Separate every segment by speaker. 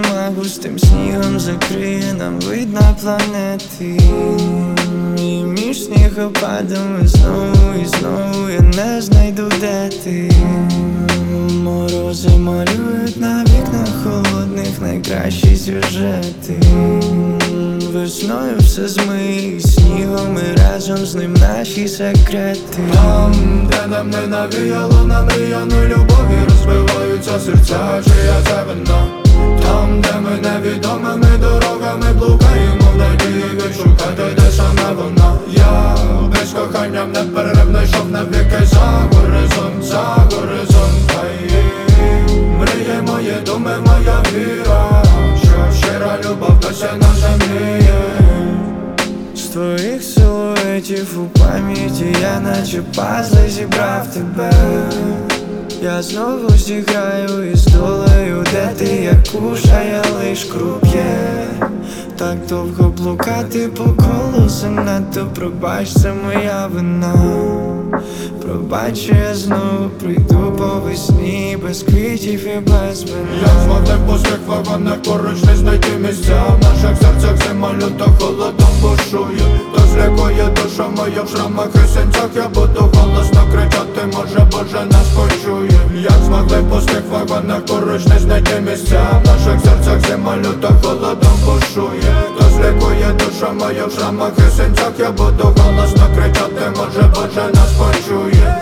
Speaker 1: зима густим снігом закриє нам вид на планети. І між снігопадами знову і знову я не знайду, де ти. Морози малюють на вікнах холодних найкращі сюжети. Весною все змиє снігом і разом з ним наші секрети.
Speaker 2: Там, де нам не навіяло намріяну любові, розбиваються серця, чия це вина. Там, де ми невідомими дорогами блукаємо в надії відшукати, де саме вона. Я без кохання неперервно йшов навіки за горизонт, за горизонт. Мріє мої думи, моя віра, що щира любов досі на землі є.
Speaker 1: З твоїх силуетів у пам'яті я наче пазли зібрав тебе. Я знову зіграю із долею, де ти як куша, я лиш круп'є. Так довго блукати по колу занадто, пробач, це моя вина. Пробач, що я знову прийду по весні, без квітів і без вина.
Speaker 2: Я згоден по всіх вагонах поруч не знайти місця. В наших серцях зима люто холодом бушує. То злякує душа моя в шрамах і синцях. Я буду голосно кричати, може Боже нас почує. Як змогли по всіх вагонах поруч не знайти місця. В наших серцях зима люто холодом бушує. То злякує душа моя в шрамах і синцях. Я буду голосно кричати, може Боже нас почує.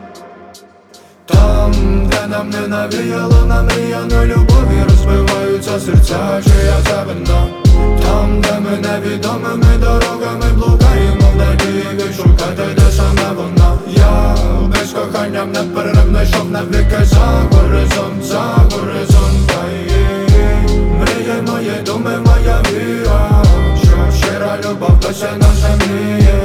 Speaker 2: Там, де нам не навіяло намріяну любові, розбиваються серця, чия це вина. Там, де ми невідомими дорогами блукаємо в надії відшукати, де саме вона. Я без кохання неперервно йшов навіки за горизонт, за горизонт. Мріє мої думи, моя віра, що щира любов досі на землі є.